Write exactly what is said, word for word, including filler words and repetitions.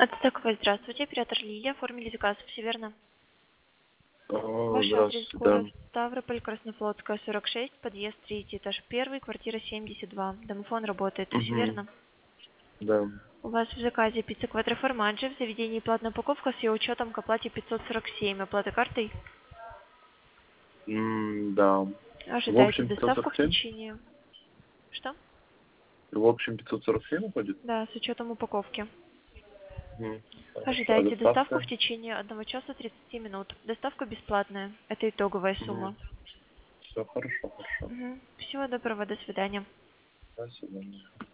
Автотаковая, здравствуйте, оператор Лилия, оформили заказ, все верно? О, Ваш адрес здравствуйте, да. город Ставрополь, Краснофлотская, сорок шесть, подъезд третий, этаж первый, квартира семьдесят два. Домофон работает, все Угу, верно? да. У вас в заказе пицца квадроформаджи, в заведении платная упаковка с ее учетом к оплате пятьсот сорок семь. Оплата картой? М, да. В Ожидаете общем доставку в пятьсот сорок семь? течение... Что? В общем пятьсот сорок семь уходит? Да, с учетом упаковки. Угу. Хорошо. А Ожидайте доставку в доставка? течение одного часа тридцати минут. Доставка бесплатная. Это итоговая Угу. сумма. Все хорошо, хорошо. Мгм. Всего доброго, до свидания. До свидания.